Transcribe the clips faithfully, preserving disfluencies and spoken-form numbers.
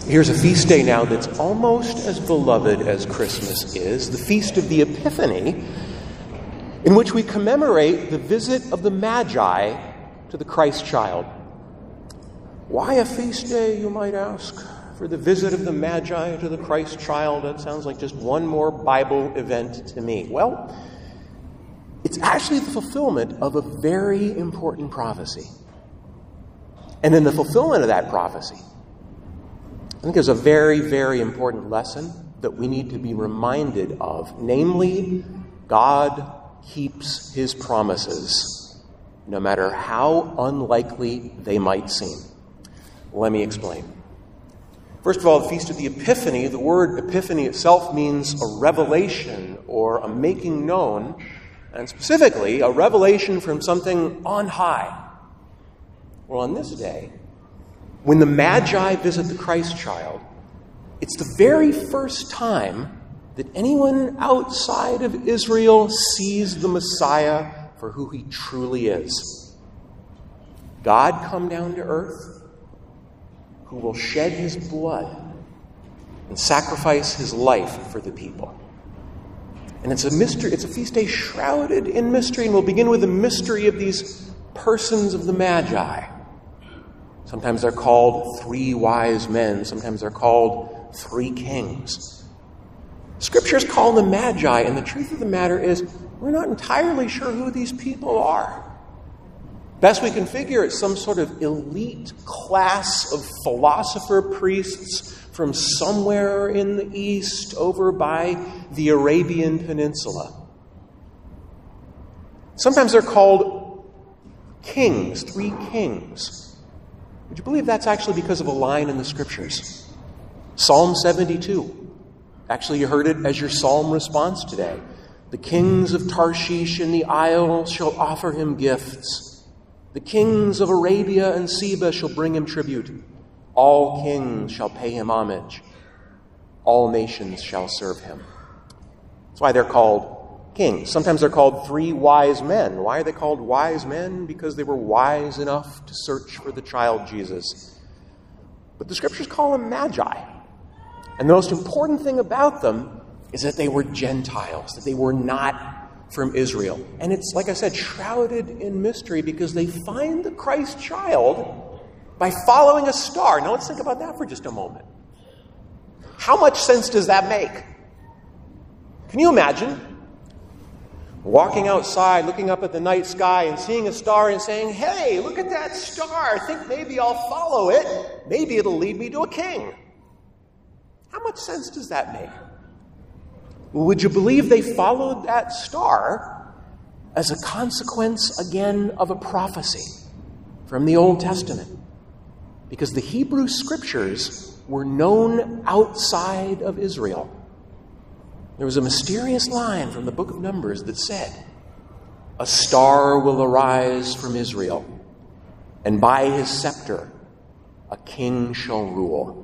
Here's a feast day now that's almost as beloved as Christmas is, the Feast of the Epiphany, in which we commemorate the visit of the Magi to the Christ child. Why a feast day, you might ask, for the visit of the Magi to the Christ child? That sounds like just one more Bible event to me. Well, it's actually the fulfillment of a very important prophecy. And in the fulfillment of that prophecy, I think there's a very, very important lesson that we need to be reminded of. Namely, God keeps his promises, no matter how unlikely they might seem. Let me explain. First of all, the Feast of the Epiphany, the word epiphany itself means a revelation or a making known, and specifically a revelation from something on high. Well, on this day, when the Magi visit the Christ child, it's the very first time that anyone outside of Israel sees the Messiah for who he truly is. God come down to earth, who will shed his blood and sacrifice his life for the people. And it's a mystery, it's a feast day shrouded in mystery, and we'll begin with the mystery of these persons of the Magi. Sometimes they're called three wise men. Sometimes they're called three kings. Scriptures call them Magi, and the truth of the matter is we're not entirely sure who these people are. Best we can figure, it's some sort of elite class of philosopher priests from somewhere in the east over by the Arabian Peninsula. Sometimes they're called kings, three kings. Would you believe that's actually because of a line in the Scriptures? Psalm seventy-two. Actually, you heard it as your psalm response today. The kings of Tarshish and the isle shall offer him gifts. The kings of Arabia and Seba shall bring him tribute. All kings shall pay him homage. All nations shall serve him. That's why they're called kings. Sometimes they're called three wise men. Why are they called wise men? Because they were wise enough to search for the child Jesus. But the Scriptures call them Magi. And the most important thing about them is that they were Gentiles, that they were not from Israel. And it's, like I said, shrouded in mystery because they find the Christ child by following a star. Now let's think about that for just a moment. How much sense does that make? Can you imagine walking outside, looking up at the night sky and seeing a star and saying, hey, look at that star. I think maybe I'll follow it. Maybe it'll lead me to a king. How much sense does that make? Well, would you believe they followed that star as a consequence, again, of a prophecy from the Old Testament? Because the Hebrew Scriptures were known outside of Israel. There was a mysterious line from the book of Numbers that said, a star will arise from Israel, and by his scepter a king shall rule.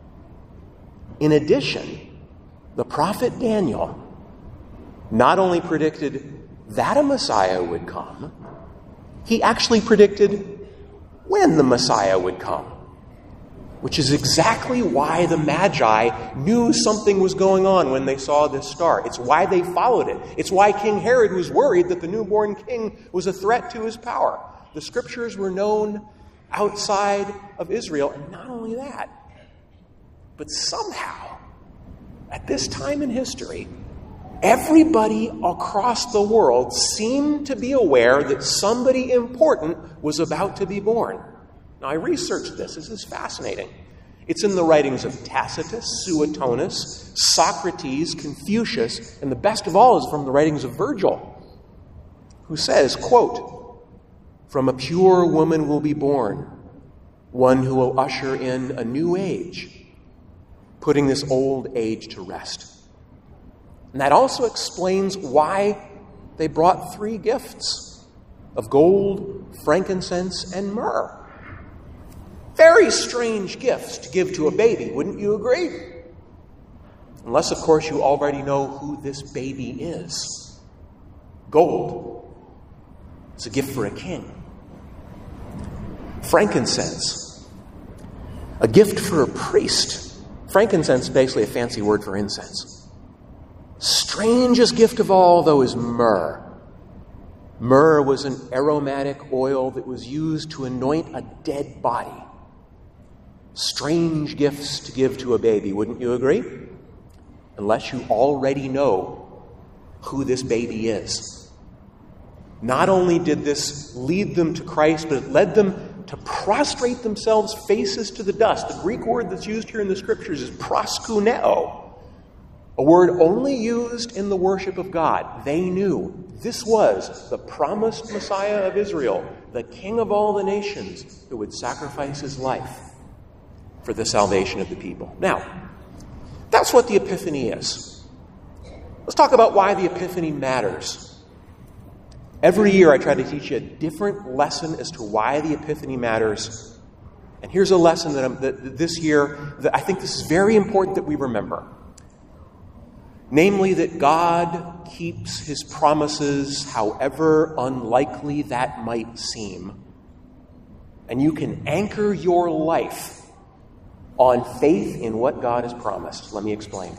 In addition, the prophet Daniel not only predicted that a Messiah would come, he actually predicted when the Messiah would come. Which is exactly why the Magi knew something was going on when they saw this star. It's why they followed it. It's why King Herod was worried that the newborn king was a threat to his power. The Scriptures were known outside of Israel. And not only that, but somehow, at this time in history, everybody across the world seemed to be aware that somebody important was about to be born. Now, I researched this. This is fascinating. It's in the writings of Tacitus, Suetonius, Socrates, Confucius, and the best of all is from the writings of Virgil, who says, quote, from a pure woman will be born, one who will usher in a new age, putting this old age to rest. And that also explains why they brought three gifts of gold, frankincense, and myrrh. Very strange gifts to give to a baby, wouldn't you agree? Unless, of course, you already know who this baby is. Gold. It's a gift for a king. Frankincense. A gift for a priest. Frankincense is basically a fancy word for incense. Strangest gift of all, though, is myrrh. Myrrh was an aromatic oil that was used to anoint a dead body. Strange gifts to give to a baby, wouldn't you agree? Unless you already know who this baby is. Not only did this lead them to Christ, but it led them to prostrate themselves faces to the dust. The Greek word that's used here in the Scriptures is proskuneo, a word only used in the worship of God. They knew this was the promised Messiah of Israel, the King of all the nations, who would sacrifice his life for the salvation of the people. Now, that's what the Epiphany is. Let's talk about why the Epiphany matters. Every year I try to teach you a different lesson as to why the Epiphany matters. And here's a lesson that, I'm, that this year, that I think this is very important that we remember. Namely, that God keeps his promises, however unlikely that might seem. And you can anchor your life on faith in what God has promised. Let me explain.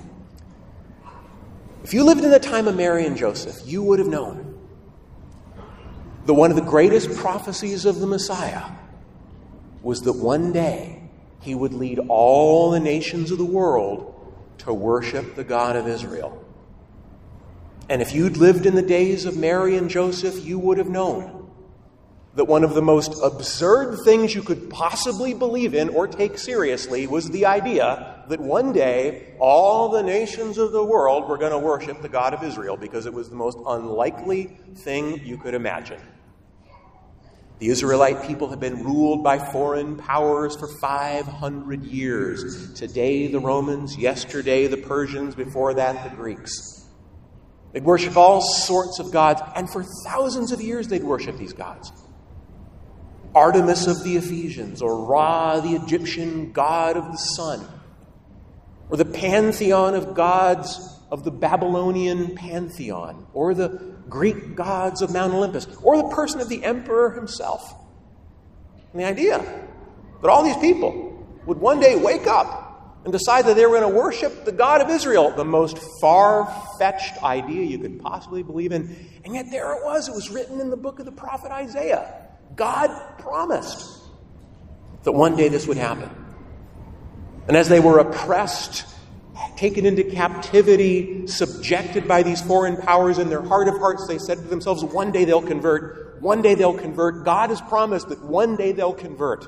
If you lived in the time of Mary and Joseph, you would have known that one of the greatest prophecies of the Messiah was that one day he would lead all the nations of the world to worship the God of Israel. And if you'd lived in the days of Mary and Joseph, you would have known that one of the most absurd things you could possibly believe in or take seriously was the idea that one day all the nations of the world were going to worship the God of Israel, because it was the most unlikely thing you could imagine. The Israelite people have been ruled by foreign powers for five hundred years. Today, the Romans. Yesterday, the Persians. Before that, the Greeks. They'd worship all sorts of gods, and for thousands of years they'd worship these gods. Artemis of the Ephesians, or Ra, the Egyptian god of the sun, or the pantheon of gods of the Babylonian pantheon, or the Greek gods of Mount Olympus, or the person of the emperor himself. And the idea that all these people would one day wake up and decide that they were going to worship the God of Israel, the most far-fetched idea you could possibly believe in. And yet there it was. It was written in the book of the prophet Isaiah. God promised that one day this would happen. And as they were oppressed, taken into captivity, subjected by these foreign powers, in their heart of hearts, they said to themselves, one day they'll convert. One day they'll convert. God has promised that one day they'll convert.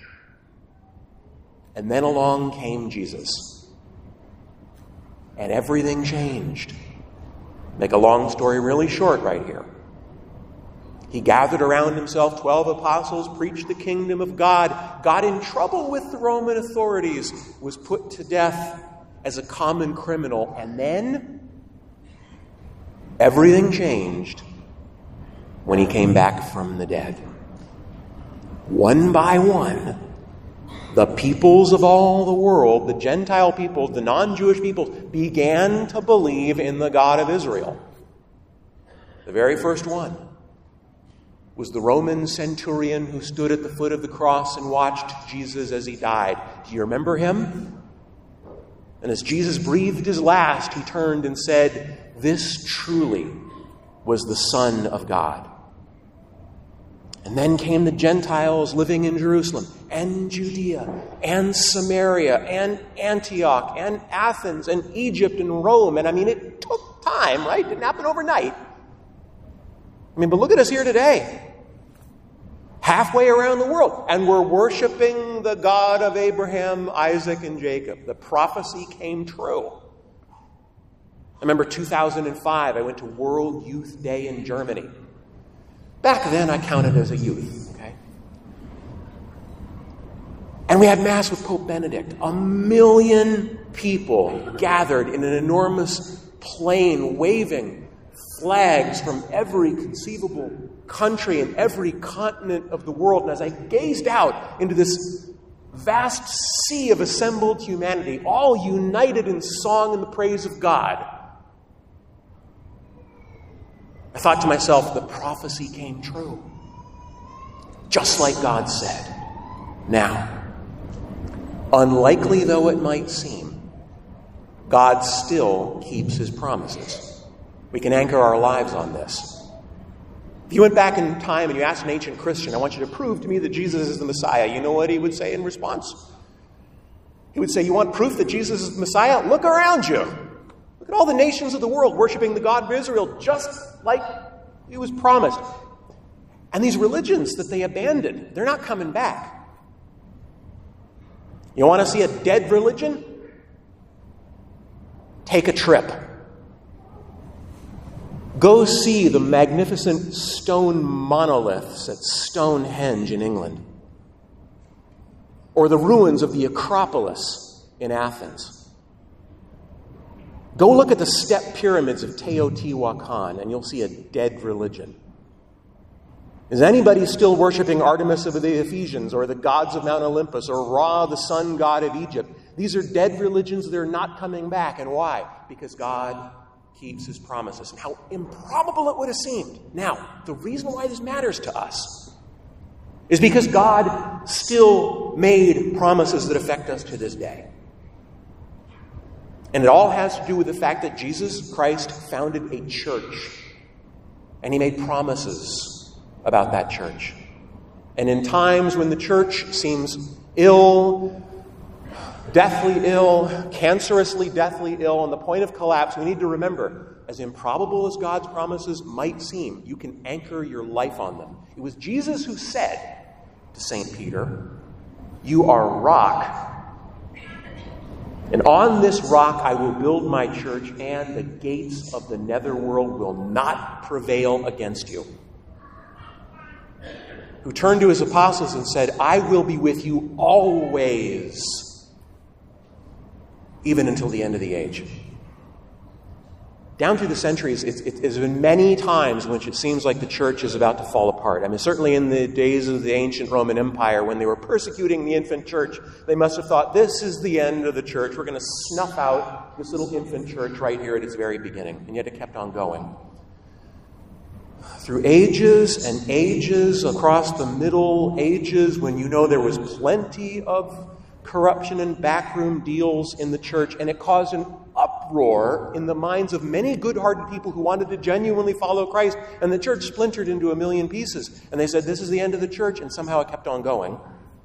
And then along came Jesus. And everything changed. Make a long story really short right here. He gathered around himself twelve apostles, preached the kingdom of God, got in trouble with the Roman authorities, was put to death as a common criminal, and then everything changed when he came back from the dead. One by one, the peoples of all the world, the Gentile peoples, the non-Jewish peoples, began to believe in the God of Israel. The very first one was the Roman centurion who stood at the foot of the cross and watched Jesus as he died. Do you remember him? And as Jesus breathed his last, he turned and said, "This truly was the Son of God." And then came the Gentiles living in Jerusalem and Judea and Samaria and Antioch and Athens and Egypt and Rome. And I mean, it took time, right? It didn't happen overnight. I mean, but look at us here today. Halfway around the world, and we're worshiping the God of Abraham, Isaac, and Jacob. The prophecy came true. I remember two thousand five, I went to World Youth Day in Germany. Back then, I counted as a youth, okay? And we had Mass with Pope Benedict. A million people gathered in an enormous plain, waving flags from every conceivable country and every continent of the world. And as I gazed out into this vast sea of assembled humanity, all united in song and the praise of God, I thought to myself, the prophecy came true. Just like God said. Now, unlikely though it might seem, God still keeps his promises. We can anchor our lives on this. If you went back in time and you asked an ancient Christian, I want you to prove to me that Jesus is the Messiah, you know what he would say in response? He would say, you want proof that Jesus is the Messiah? Look around you. Look at all the nations of the world worshiping the God of Israel just like it was promised. And these religions that they abandoned, they're not coming back. You want to see a dead religion? Take a trip. Go see the magnificent stone monoliths at Stonehenge in England, or the ruins of the Acropolis in Athens. Go look at the step pyramids of Teotihuacan, and you'll see a dead religion. Is anybody still worshiping Artemis of the Ephesians, or the gods of Mount Olympus, or Ra, the sun god of Egypt? These are dead religions. They're not coming back. And why? Because God keeps his promises. And how improbable it would have seemed. Now, the reason why this matters to us is because God still made promises that affect us to this day. And it all has to do with the fact that Jesus Christ founded a church. And he made promises about that church. And in times when the church seems ill, deathly ill, cancerously deathly ill, on the point of collapse, we need to remember, as improbable as God's promises might seem, you can anchor your life on them. It was Jesus who said to Saint Peter, you are rock, and on this rock I will build my church, and the gates of the netherworld will not prevail against you. Who turned to his apostles and said, I will be with you always, even until the end of the age. Down through the centuries, it's, it's been many times in which it seems like the church is about to fall apart. I mean, certainly in the days of the ancient Roman Empire, when they were persecuting the infant church, they must have thought, this is the end of the church. We're going to snuff out this little infant church right here at its very beginning. And yet it kept on going. Through ages and ages, across the Middle Ages, when you know there was plenty of corruption and backroom deals in the church, and it caused an uproar in the minds of many good-hearted people who wanted to genuinely follow Christ, and the church splintered into a million pieces. And they said, this is the end of the church, and somehow it kept on going.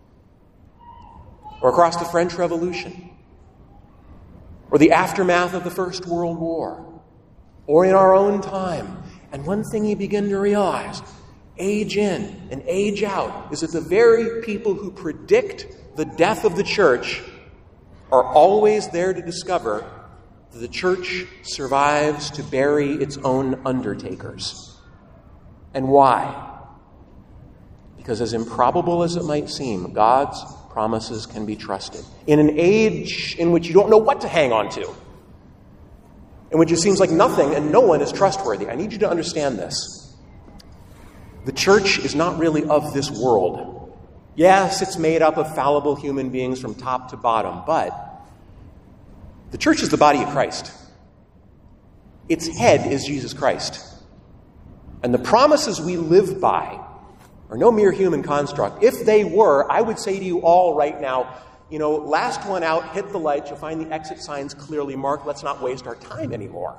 Or across the French Revolution, or the aftermath of the First World War, or in our own time. And one thing you begin to realize, age in and age out, is that the very people who predict the death of the church are always there to discover that the church survives to bury its own undertakers. And why? Because as improbable as it might seem, God's promises can be trusted. In an age in which you don't know what to hang on to, in which it seems like nothing and no one is trustworthy, I need you to understand this. The church is not really of this world. Yes, it's made up of fallible human beings from top to bottom, but the church is the body of Christ. Its head is Jesus Christ. And the promises we live by are no mere human construct. If they were, I would say to you all right now, you know, last one out, hit the lights, you'll find the exit signs clearly marked. Let's not waste our time anymore.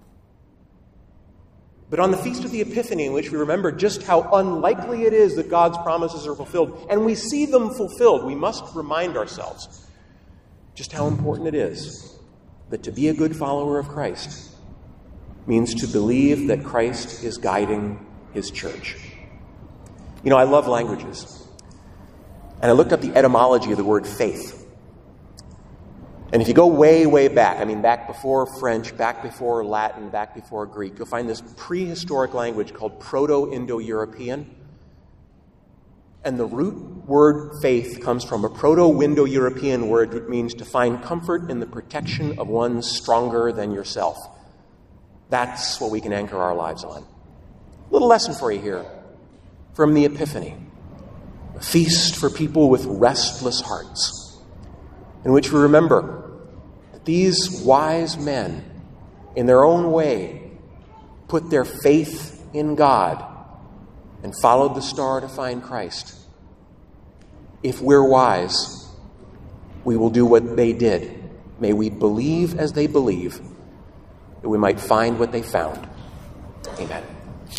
But on the Feast of the Epiphany, in which we remember just how unlikely it is that God's promises are fulfilled, and we see them fulfilled, we must remind ourselves just how important it is that to be a good follower of Christ means to believe that Christ is guiding his church. You know, I love languages. And I looked up the etymology of the word faith. And if you go way, way back, I mean back before French, back before Latin, back before Greek, you'll find this prehistoric language called Proto-Indo-European. And the root word faith comes from a Proto-Indo-European word that means to find comfort in the protection of one stronger than yourself. That's what we can anchor our lives on. A little lesson for you here from the Epiphany. A feast for people with restless hearts, in which we remember that these wise men, in their own way, put their faith in God and followed the star to find Christ. If we're wise, we will do what they did, May we believe as they believe, that we might find what they found. Amen.